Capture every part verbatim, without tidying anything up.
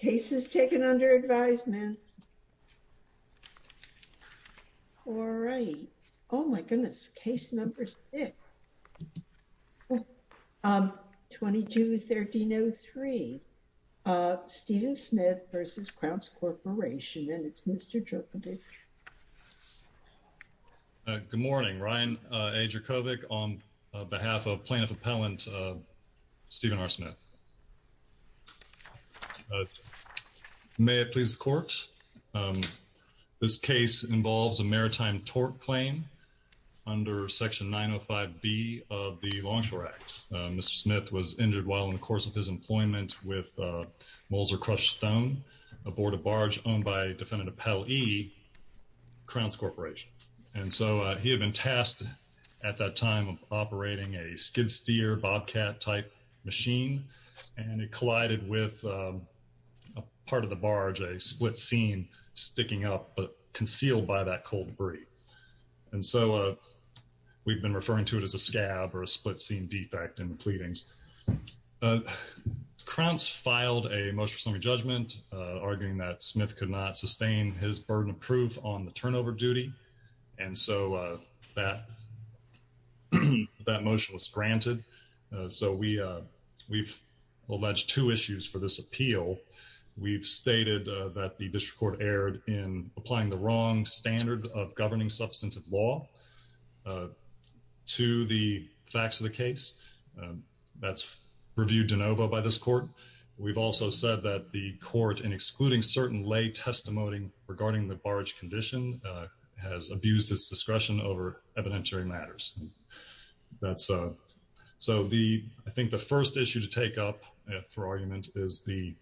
Case is taken under advisement. All right. Oh my goodness. Case number six. Um, twenty-two thirteen oh three. Uh, Stephen Smith versus Krauts Corporation, and it's Mister Jerkovich. Uh, good morning, Ryan uh, A. Jerkovic on uh, behalf of plaintiff appellant uh, Stephen R. Smith. Uh, may it please the court. Um, this case involves a maritime tort claim under Section nine oh five B of the Longshore Act. Uh, Mister Smith was injured while in the course of his employment with uh, Mulzer Crush Stone aboard a barge owned by defendant appellee Krauts Corporation. And so uh, he had been tasked at that time of operating a skid steer Bobcat type machine, and it collided with um, a part of the barge, a split seam sticking up but concealed by that coal debris. And so uh, we've been referring to it as a scab or a split seam defect in the pleadings. Uh, Krauts filed a motion for summary judgment, uh, arguing that Smith could not sustain his burden of proof on the turnover duty. And so uh, that that motion was granted. Uh, so we, uh, we've alleged two issues for this appeal. We've stated uh, that the district court erred in applying the wrong standard of governing substantive law uh, to the facts of the case. Uh, that's reviewed de novo by this court. We've also said that the court, in excluding certain lay testimony regarding the barge condition, uh, has abused its discretion over evidentiary matters. That's uh, so the I think the first issue to take up uh, for argument is the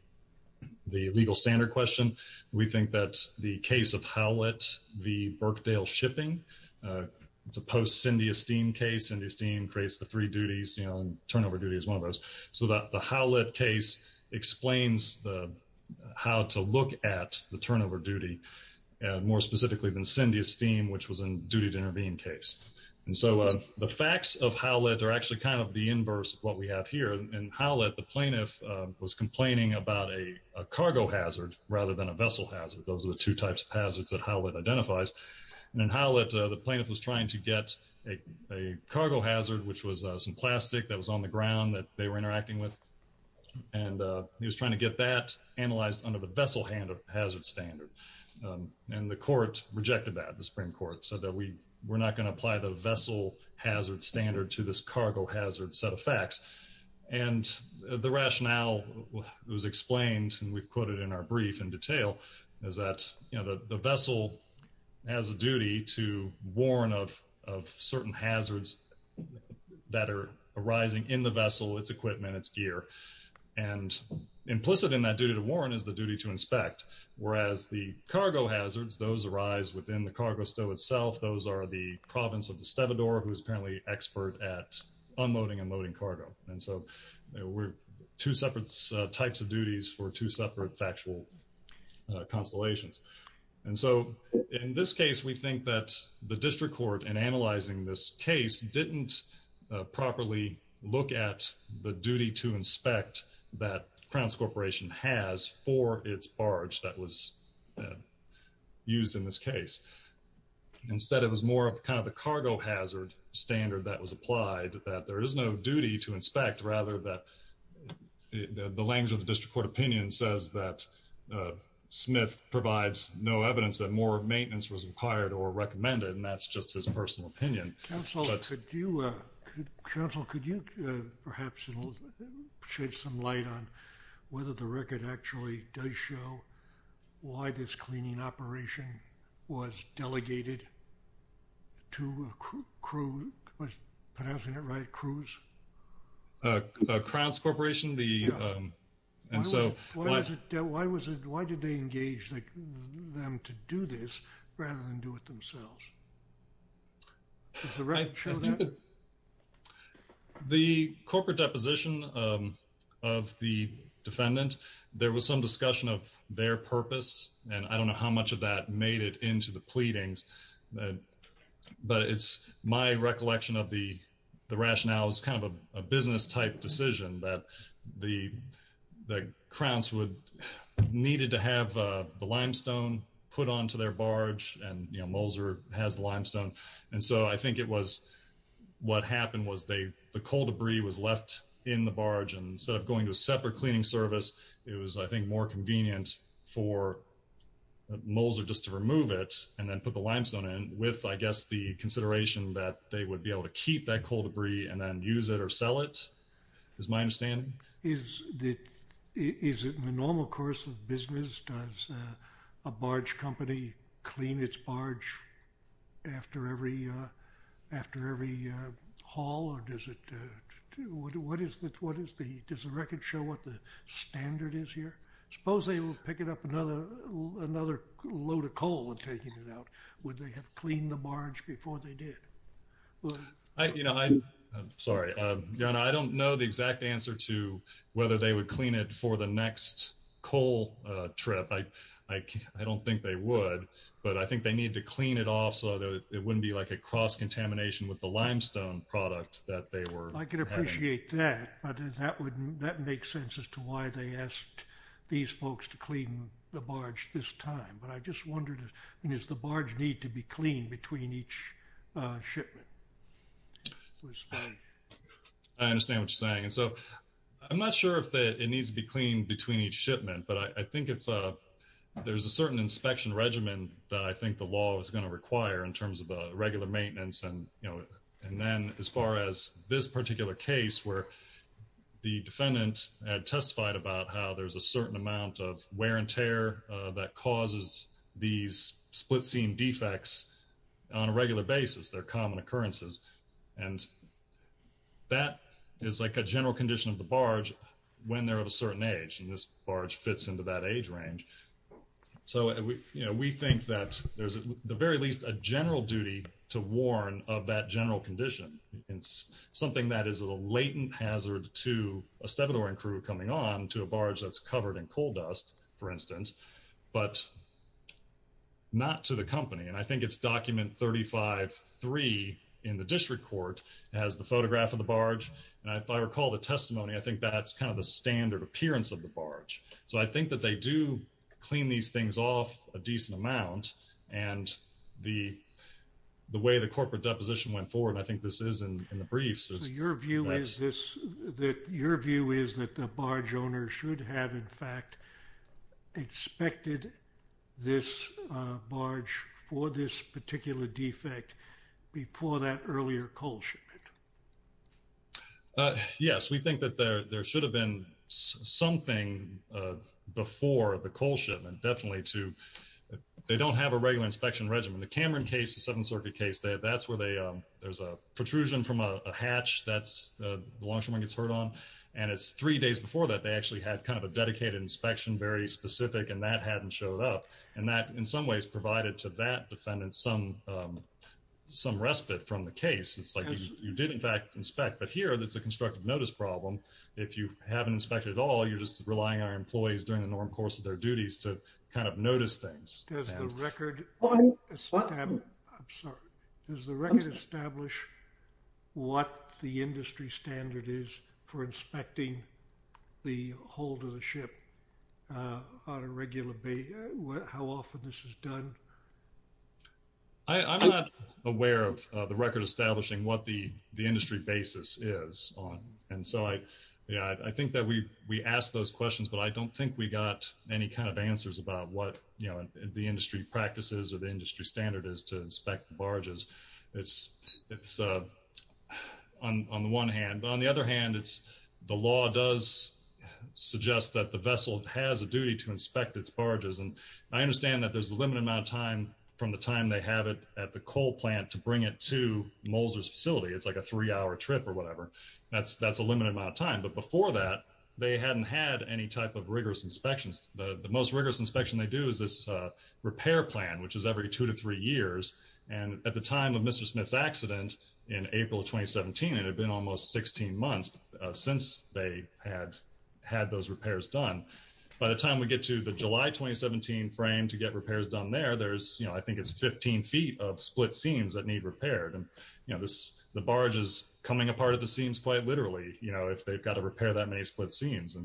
the legal standard question. We think that the case of Howlett v. Birkdale Shipping, uh, it's a post-Cindy Esteem case. Cindy Esteem creates the three duties, you know, and turnover duty is one of those. So that the Howlett case explains the how to look at the turnover duty uh, more specifically than Cindy Esteem, which was in duty to intervene case. And so uh, the facts of Howlett are actually kind of the inverse of what we have here. In Howlett, the plaintiff uh, was complaining about a, a cargo hazard rather than a vessel hazard. Those are the two types of hazards that Howlett identifies. And in Howlett, uh, the plaintiff was trying to get a, a cargo hazard, which was uh, some plastic that was on the ground that they were interacting with. And uh, he was trying to get that analyzed under the vessel hazard standard. Um, and the court rejected that. The Supreme Court said that we We're not going to apply the vessel hazard standard to this cargo hazard set of facts. And the rationale was explained, and we've quoted in our brief in detail, is that, you know, the, the vessel has a duty to warn of, of certain hazards that are arising in the vessel, its equipment, its gear. And implicit in that duty to warn is the duty to inspect, whereas the cargo hazards, those arise within the cargo stow itself. Those are the province of the stevedore, who is apparently expert at unloading and loading cargo. And so you know, we're two separate uh, types of duties for two separate factual uh, constellations. And so in this case, we think that the district court, in analyzing this case, didn't uh, properly look at the duty to inspect that Krauts Corporation has for its barge that was uh, used in this case. Instead, it was more of kind of the cargo hazard standard that was applied, that there is no duty to inspect, rather that it, the, the language of the district court opinion says that uh, Smith provides no evidence that more maintenance was required or recommended, and that's just his personal opinion. Counsel, but, could you, uh, could, Counsel, could you uh, perhaps shed some light on whether the record actually does show why this cleaning operation was delegated to a crew, crew was pronouncing it right, Cruz? Uh, uh, Krauts Corporation, the, yeah. um, and why so was it, why, why was it, uh, why was it, why did they engage the, them to do this rather than do it themselves? Does the record I, show I that? that? The corporate deposition um, of the defendant, there was some discussion of their purpose, and I don't know how much of that made it into the pleadings, uh, but it's my recollection of the the rationale is kind of a, a business type decision that the the Krauts would needed to have uh, the limestone put onto their barge, and you know Moser has the limestone, and so I think it was what happened was they the coal debris was left in the barge, and instead of going to a separate cleaning service, it was I think more convenient for Moser just to remove it and then put the limestone in, with I guess the consideration that they would be able to keep that coal debris and then use it or sell it, is my understanding. Is that is it in the normal course of business? Does uh, a barge company clean its barge after every uh, after every uh, haul, or does it? Uh, what, what is the what is the? Does the record show what the standard is here? Suppose they were picking up another another load of coal and taking it out. Would they have cleaned the barge before they did? Well, I, you know, I, I'm sorry, um, Yana, I don't know the exact answer to whether they would clean it for the next coal uh, trip. I, I, I don't think they would, but I think they need to clean it off so that it wouldn't be like a cross-contamination with the limestone product that they were I can appreciate having. that, but that would that makes sense as to why they asked these folks to clean the barge this time. But I just wondered, I mean, does the barge need to be cleaned between each uh, shipment? Was my... I understand what you're saying. And so I'm not sure if the, it needs to be cleaned between each shipment, but I, I think if uh, there's a certain inspection regimen that I think the law is going to require in terms of uh, regular maintenance. And, you know, and then as far as this particular case where the defendant had testified about how there's a certain amount of wear and tear uh, that causes these split seam defects on a regular basis. They're common occurrences. And that is like a general condition of the barge when they're of a certain age. And this barge fits into that age range. So, we, you know, we think that there's at the very least a general duty to warn of that general condition. It's something that is a latent hazard to a stevedoring crew coming on to a barge that's covered in coal dust, for instance, but not to the company. And I think it's document thirty-five three in the district court has the photograph of the barge. And if I recall the testimony, I think that's kind of the standard appearance of the barge. So I think that they do clean these things off a decent amount, and the the way the corporate deposition went forward, and I think this is in, in the briefs. Is so your view that, is this that your view is that the barge owner should have in fact inspected this uh, barge for this particular defect before that earlier coal shipment. Uh, yes, we think that there there should have been s- something uh, before the coal shipment, definitely to. They don't have a regular inspection regimen. The Cameron case, the Seventh Circuit case, they, that's where they um, there's a protrusion from a, a hatch that's uh, the longshoreman gets hurt on, and it's three days before that they actually had kind of a dedicated inspection, very specific, and that hadn't showed up, and that in some ways provided to that defendant some um, some respite from the case. It's like you, you did in fact inspect, but here it's a constructive notice problem. If you haven't inspected at all, you're just relying on our employees during the norm course of their duties to kind of notice things. Does and, the record establish, I'm sorry, does the record establish what the industry standard is for inspecting the hold of the ship uh, on a regular basis? How often this is done? I, I'm not aware of uh, the record establishing what the, the industry basis is on, and so I, yeah, I, I think that we we asked those questions, but I don't think we got any kind of answers about what you know the industry practices or the industry standard is to inspect the barges. It's it's uh, on on the one hand, but on the other hand, it's the law does suggest that the vessel has a duty to inspect its barges, and I understand that there's a limited amount of time from the time they have it at the coal plant to bring it to Moser's facility. It's like a three-hour trip or whatever. That's that's a limited amount of time. But before that, they hadn't had any type of rigorous inspections. The, the most rigorous inspection they do is this uh, repair plan, which is every two to three years. And at the time of Mister Smith's accident in April of twenty seventeen, it had been almost sixteen months uh, since they had had those repairs done. By the time we get to the July twenty seventeen frame to get repairs done there, there's, you know, I think it's fifteen feet of split seams that need repaired. And, you know, this, the barge is coming apart at the seams quite literally, you know, if they've got to repair that many split seams. And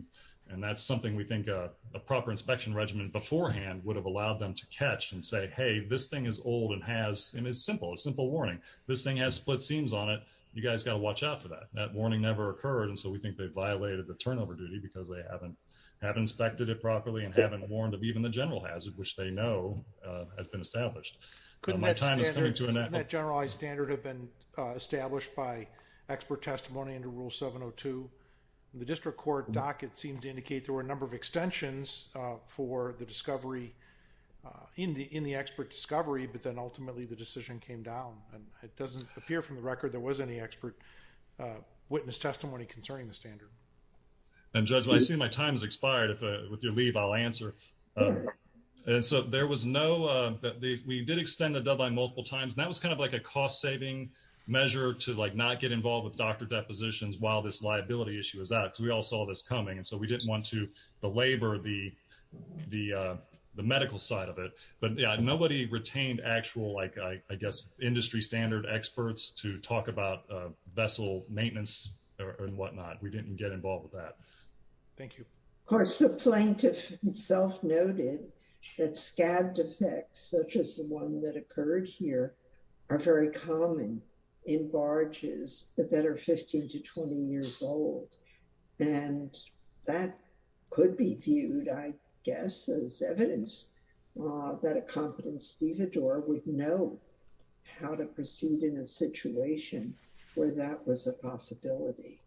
And that's something we think a, a proper inspection regimen beforehand would have allowed them to catch and say, hey, this thing is old and has, and it's simple, a simple warning. This thing has split seams on it. You guys got to watch out for that. That warning never occurred, and so we think they violated the turnover duty because they haven't haven't inspected it properly and haven't warned of even the general hazard, which they know uh, has been established. Couldn't uh, my that time standard, is coming to an couldn't end. that generalized standard have been uh, established by expert testimony under Rule seven oh two? The district court docket seemed to indicate there were a number of extensions uh, for the discovery uh, in the in the expert discovery, but then ultimately the decision came down. And it doesn't appear from the record there was any expert uh, witness testimony concerning the standard. And Judge, I see my time has expired. If uh, with your leave, I'll answer. Um, and so there was no, uh, that they, we did extend the deadline multiple times, and that was kind of like a cost-saving measure to like not get involved with doctor depositions while this liability issue is out, because we all saw this coming, and so we didn't want to belabor the the uh, the medical side of it. But yeah, nobody retained actual like I, I guess industry standard experts to talk about uh, vessel maintenance or, and whatnot. We didn't get involved with that. Thank you. Of course, the plaintiff himself noted that scab defects, such as the one that occurred here, are very common in barges that are fifteen to twenty years old. And that could be viewed, I guess, as evidence uh, that a competent stevedore would know how to proceed in a situation where that was a possibility.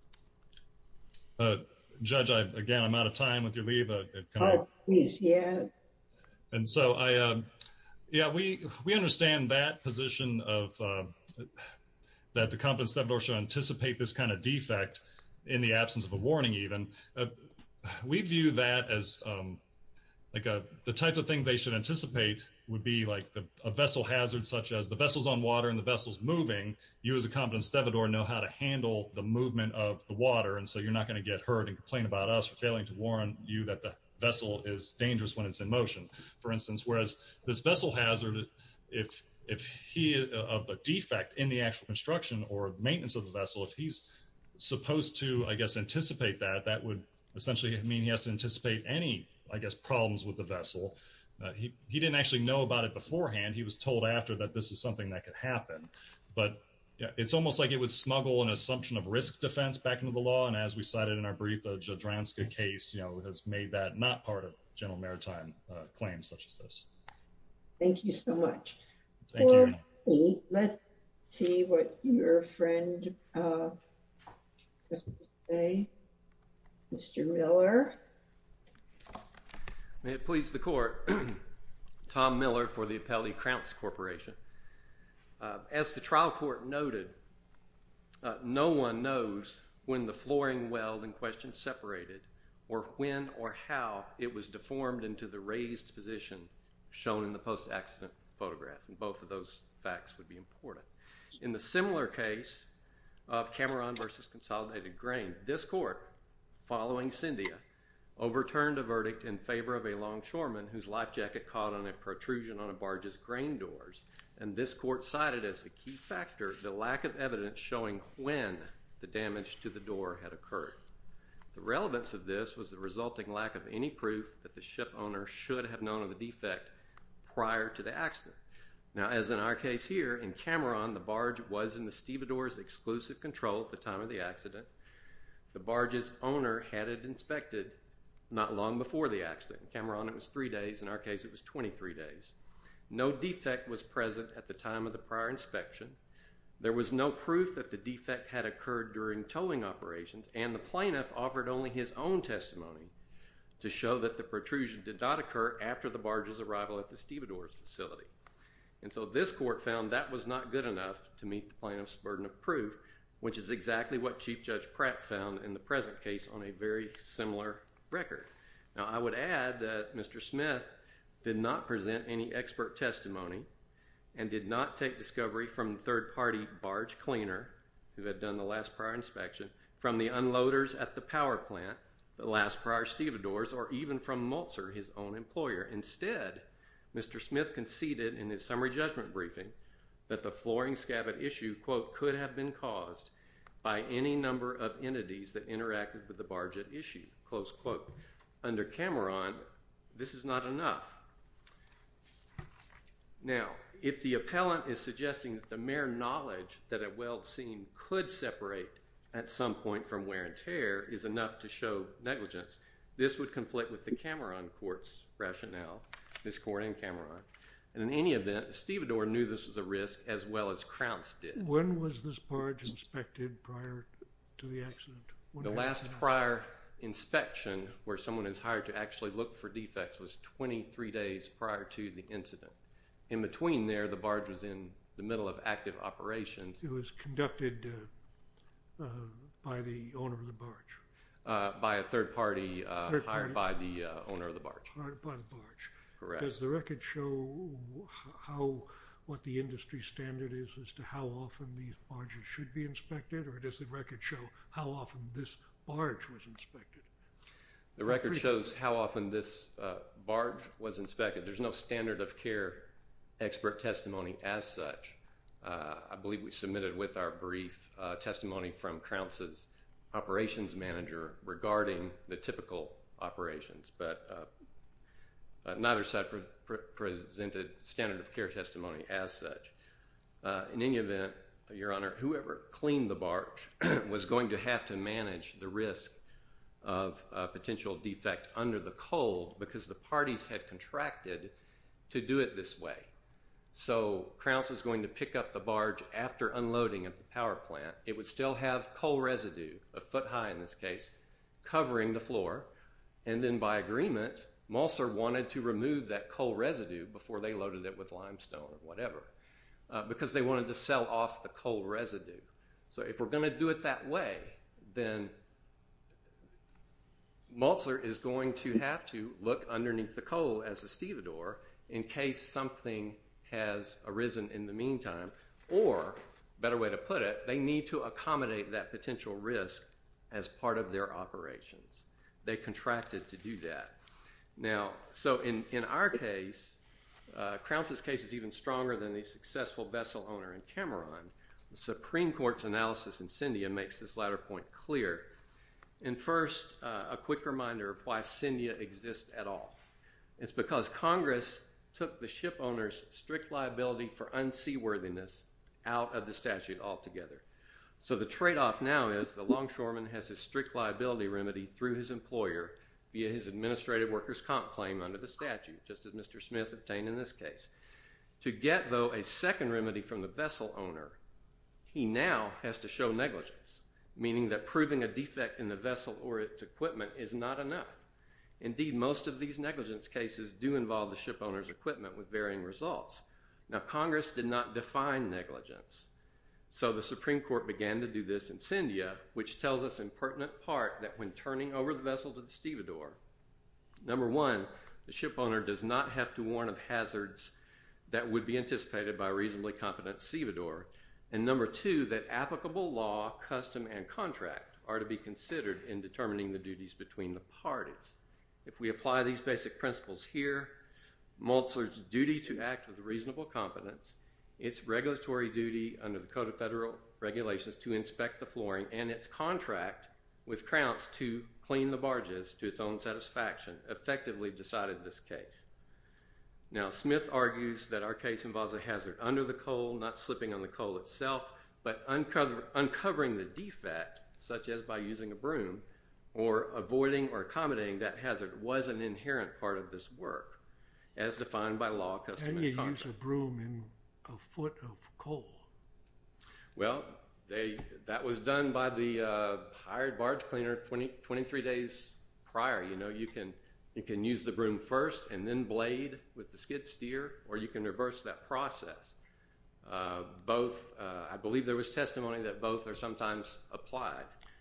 Uh, Judge, I, again, I'm out of time with your leave. Uh, can oh, I... please, yeah. And so I, uh, yeah, we we understand that position of uh, that the competent stevedore should anticipate this kind of defect in the absence of a warning. Even uh, we view that as um, like a the type of thing they should anticipate would be like the, a vessel hazard, such as the vessel's on water and the vessel's moving. You as a competent stevedore know how to handle the movement of the water, and so you're not going to get hurt and complain about us for failing to warn you that the vessel is dangerous when it's in motion, for instance. Whereas this vessel hazard, if if he uh, of a defect in the actual construction or maintenance of the vessel, if he's supposed to, I guess, anticipate that, that would essentially mean he has to anticipate any, I guess, problems with the vessel. Uh, he, he didn't actually know about it beforehand. He was told after that this is something that could happen. But yeah, it's almost like it would smuggle an assumption of risk defense back into the law. And as we cited in our brief, the Jadranska case, you know, has made that not part of general maritime uh, claims such as this. Thank you so much. Thank For you. me, let's see what your friend uh, has to say. Mister Miller. May it please the court, Tom Miller for the Appellee Crounce Corporation. Uh, as the trial court noted, uh, no one knows when the flooring weld in question separated or when or how it was deformed into the raised position shown in the post-accident photograph, and both of those facts would be important. In the similar case of Cameron versus Consolidated Grain, this court, following Cyndia, overturned a verdict in favor of a longshoreman whose life jacket caught on a protrusion on a barge's grain doors, and this court cited as the key factor the lack of evidence showing when the damage to the door had occurred. The relevance of this was the resulting lack of any proof that the ship owner should have known of the defect prior to the accident. Now, as in our case here, in Cameron, the barge was in the stevedore's exclusive control at the time of the accident. The barge's owner had it inspected not long before the accident. In Cameron, it was three days. In our case, it was twenty-three days. No defect was present at the time of the prior inspection. There was no proof that the defect had occurred during towing operations, and the plaintiff offered only his own testimony to show that the protrusion did not occur after the barge's arrival at the stevedore's facility. And so this court found that was not good enough to meet the plaintiff's burden of proof, which is exactly what Chief Judge Pratt found in the present case on a very similar record. Now, I would add that Mister Smith did not present any expert testimony and did not take discovery from the third-party barge cleaner who had done the last prior inspection, from the unloaders at the power plant, the last prior stevedores, or even from Mulzer, his own employer. Instead, Mister Smith conceded in his summary judgment briefing that the flooring scab at issue, quote, could have been caused by any number of entities that interacted with the barge at issue, close quote. Under Cameron, this is not enough. Now, if the appellant is suggesting that the mere knowledge that a weld seam could separate at some point from wear and tear is enough to show negligence, this would conflict with the Cameron court's rationale, this court in Cameron. And in any event, Stevedore knew this was a risk as well as Crounce did. When was this barge inspected prior to the accident? When the last prior inspection where someone is hired to actually look for defects was twenty-three days prior to the incident. In between there, the barge was in the middle of active operations. It was conducted uh, uh, by the owner of the barge? Uh, by a third party uh, third hired party. by the uh, owner of the barge. Hired by the barge. Correct. Does the record show how, what the industry standard is as to how often these barges should be inspected, or does the record show how often this barge was inspected? The record shows how often this uh, barge was inspected. There's no standard of care expert testimony as such. Uh, I believe we submitted with our brief uh, testimony from Crounce's operations manager regarding the typical operations, but uh, Uh, neither side pre pre presented standard of care testimony as such. Uh, in any event, Your Honor, whoever cleaned the barge was going to have to manage the risk of a potential defect under the cold because the parties had contracted to do it this way. So Crounce was going to pick up the barge after unloading at the power plant. It would still have coal residue, a foot high in this case, covering the floor, and then by agreement, Mulser wanted to remove that coal residue before they loaded it with limestone or whatever, uh, because they wanted to sell off the coal residue. So if we're going to do it that way, then Mulser is going to have to look underneath the coal as a stevedore in case something has arisen in the meantime, or, better way to put it, they need to accommodate that potential risk as part of their operations. They contracted to do that. Now, so in, in our case, uh, Crounce's case is even stronger than the successful vessel owner in Cameron. The Supreme Court's analysis in Cyndia makes this latter point clear. And first, uh, a quick reminder of why Cyndia exists at all. It's because Congress took the ship owner's strict liability for unseaworthiness out of the statute altogether. So the trade-off now is the longshoreman has his strict liability remedy through his employer via his administrative workers' comp claim under the statute, just as Mister Smith obtained in this case. To get, though, a second remedy from the vessel owner, he now has to show negligence, meaning that proving a defect in the vessel or its equipment is not enough. Indeed, most of these negligence cases do involve the ship owner's equipment with varying results. Now, Congress did not define negligence. So the Supreme Court began to do this in Cyndia, which tells us in pertinent part that when turning over the vessel to the stevedore, number one, the ship owner does not have to warn of hazards that would be anticipated by a reasonably competent stevedore, and number two, that applicable law, custom, and contract are to be considered in determining the duties between the parties. If we apply these basic principles here, Mulser's duty to act with reasonable competence, its regulatory duty under the Code of Federal Regulations to inspect the flooring, and its contract with Crounce to clean the barges to its own satisfaction effectively decided this case. Now, Smith argues that our case involves a hazard under the coal, not slipping on the coal itself, but uncover, uncovering the defect, such as by using a broom, or avoiding or accommodating that hazard was an inherent part of this work, as defined by law, custom, and contract. How do you use a broom in a foot of coal? Well, they that was done by the uh, hired barge cleaner twenty, twenty-three days prior. You know, you can you can use the broom first and then blade with the skid steer, or you can reverse that process. Uh, both, uh, I believe there was testimony that both are sometimes applied.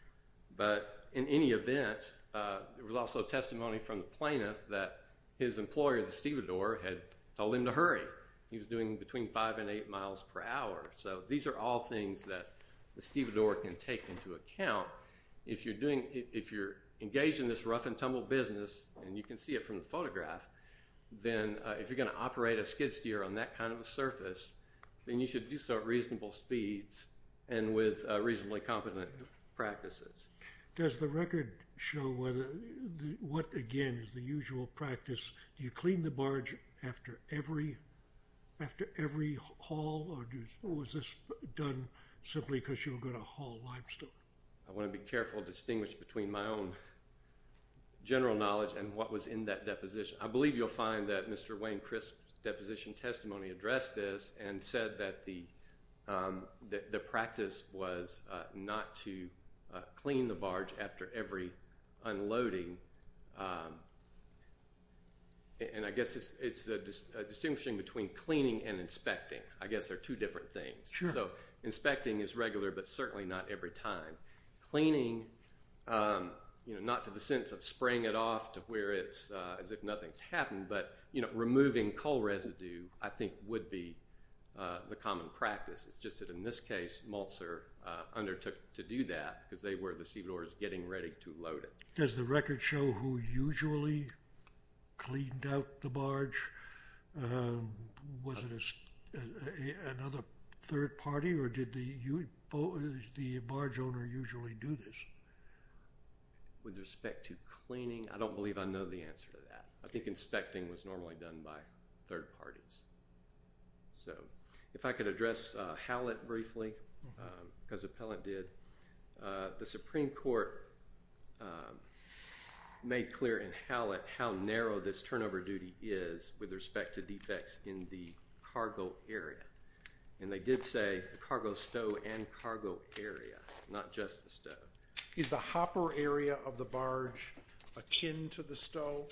But in any event, uh, there was also testimony from the plaintiff that his employer, the stevedore, had told him to hurry. He was doing between five and eight miles per hour. So these are all things that the stevedore can take into account. If you're doing, if you're engaged in this rough and tumble business, and you can see it from the photograph, then uh, if you're going to operate a skid steer on that kind of a surface, then you should do so at reasonable speeds and with uh, reasonably competent practices. Does the record show whether, the, what again is the usual practice? Do you clean the barge after every after every haul, or do, was this done simply because you were going to haul limestone? I want to be careful to distinguish between my own general knowledge and what was in that deposition. I believe you'll find that Mister Wayne Crisp's deposition testimony addressed this and said that the um, the, the practice was uh, not to uh, clean the barge after every unloading. Um, and I guess it's, it's a, dis, a distinguishing between cleaning and inspecting. I guess they're two different things. Sure. So inspecting is regular, but certainly not every time. Cleaning, um, you know, not to the sense of spraying it off to where it's uh, as if nothing's happened, but, you know, removing coal residue, I think, would be uh, the common practice. It's just that in this case, Maltzer uh, undertook to do that because they were the stevedores getting ready to load it. Does the record show who usually cleaned out the barge? Um, was it a, a, another third party, or did the you, the barge owner usually do this? With respect to cleaning, I don't believe I know the answer to that. I think inspecting was normally done by third parties. So if I could address uh, Hallett briefly, because um, appellant did. Uh, the Supreme Court um, made clear in Hallett how narrow this turnover duty is with respect to defects in the cargo area. And they did say the cargo stow and cargo area, not just the stow. Is the hopper area of the barge akin to the stow?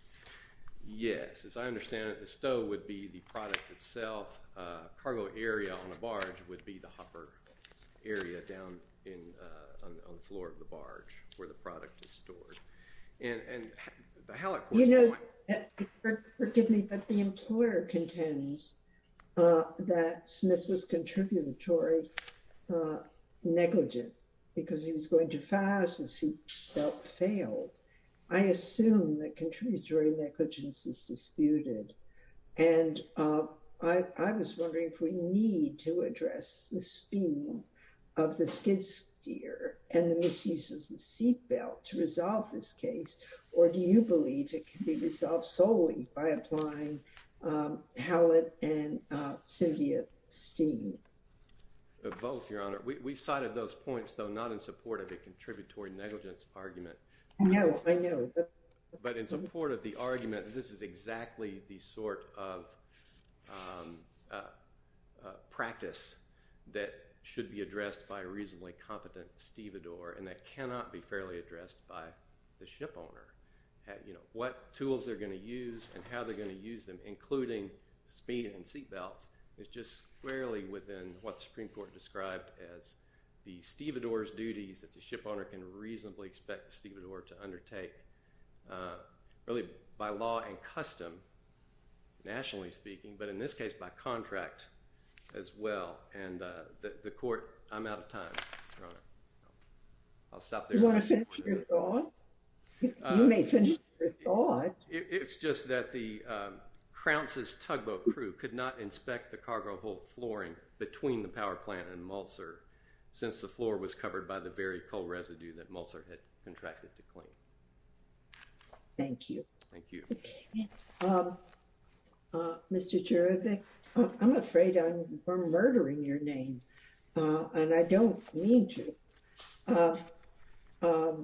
Yes. As I understand it, the stow would be the product itself. Uh, cargo area on a barge would be the hopper area down in uh, on, on the floor of the barge where the product is stored. And, and the Hallett Court's You know, point... for, forgive me, but the employer contends uh, that Smith was contributory uh, negligent because he was going too fast, his seatbelt failed. I assume that contributory negligence is disputed. And uh, I, I was wondering if we need to address the speed of the skid steer and the misuse of the seatbelt to resolve this case, or do you believe it can be resolved solely by applying um, Hallett and uh, Cynthia Steen? Uh, both, Your Honor. We, we cited those points, though, not in support of a contributory negligence argument. I know, I know. But, but in support of the argument that this is exactly the sort of um, uh, uh, practice that should be addressed by a reasonably competent stevedore, and that cannot be fairly addressed by the ship owner. You know, what tools they're going to use and how they're going to use them, including speed and seatbelts, is just squarely within what the Supreme Court described as the stevedore's duties that the ship owner can reasonably expect the stevedore to undertake, uh, really by law and custom, nationally speaking, but in this case by contract as well. And uh, the, the court, I'm out of time, Your Honor. I'll stop there. You want to finish your thought? You uh, may finish your thought. It, it's just that the um, Crounce's tugboat crew could not inspect the cargo hold flooring between the power plant and Maltzer, since the floor was covered by the very coal residue that Maltzer had contracted to clean. Thank you. Thank you. Okay. Um, uh, Mister Jurovic, I'm afraid I'm murdering your name, uh, and I don't mean to. Uh, um,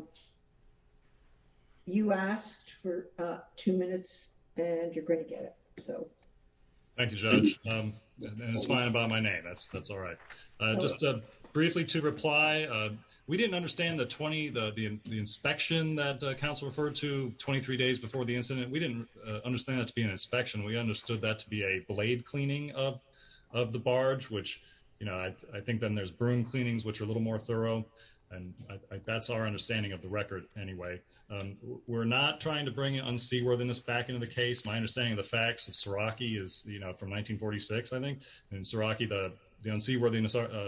you asked for uh, two minutes, and you're going to get it. So. Thank you, Judge. Um, and it's fine about my name. That's that's all right. Uh, just uh, briefly to reply, uh, we didn't understand the twenty the the, the inspection that uh, counsel referred to twenty-three days before the incident. We didn't uh, understand that to be an inspection. We understood that to be a blade cleaning of of the barge, which, you know, I, I think then there's broom cleanings, which are a little more thorough. And I, I, that's our understanding of the record anyway. Um, we're not trying to bring unseaworthiness back into the case. My understanding of the facts of Siraki is, you know, from nineteen forty-six, I think. And Siraki, the, the unseaworthiness uh,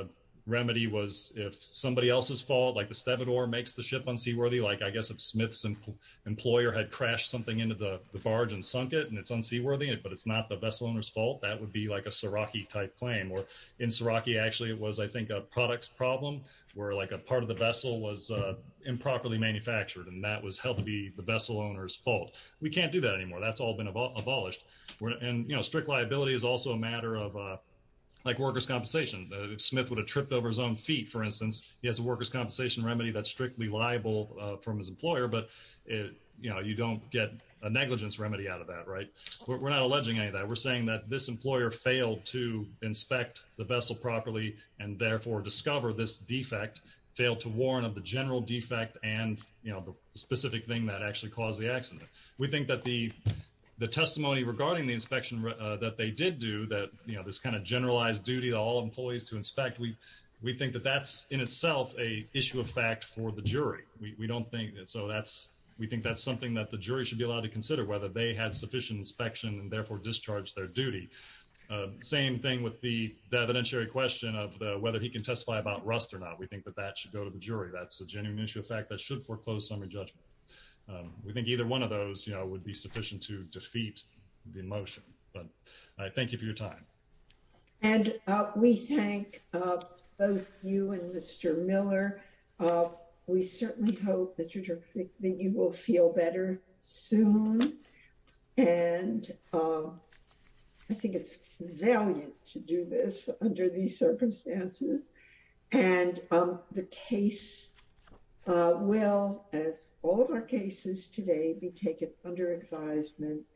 remedy was if somebody else's fault, like the stevedore makes the ship unseaworthy, like I guess if Smith's em- employer had crashed something into the, the barge and sunk it and it's unseaworthy, but it's not the vessel owner's fault, that would be like a Siraki type claim. Or in Siraki, actually, it was, I think, a products problem where like a part of the vessel was uh, improperly manufactured, and that was held to be the vessel owner's fault. We can't do that anymore. That's all been abo- abolished. We're, and, you know, strict liability is also a matter of uh, like workers' compensation. Uh, if Smith would have tripped over his own feet, for instance, he has a workers' compensation remedy that's strictly liable uh, from his employer, but it, you know, you don't get a negligence remedy out of that, right? We're, we're not alleging any of that. We're saying that this employer failed to inspect the vessel properly and therefore discover this defect, failed to warn of the general defect and, you know, the specific thing that actually caused the accident. We think that the the testimony regarding the inspection uh, that they did do, that, you know, this kind of generalized duty to all employees to inspect, we we think that that's in itself a issue of fact for the jury. We we don't think that, so that's, we think that's something that the jury should be allowed to consider, whether they had sufficient inspection and therefore discharged their duty. Uh, same thing with the, the evidentiary question of the, whether he can testify about rust or not. We think that that should go to the jury. That's a genuine issue of fact that should foreclose summary judgment. Um, we think either one of those, you know, would be sufficient to defeat the motion. But I thank you for your time. And uh, we thank uh, both you and Mister Miller. Uh, we certainly hope, Mister Jurkovic, that you will feel better soon. And uh, I think it's valiant to do this under these circumstances. And um, the case uh, will, as all of our cases today, be taken under advisement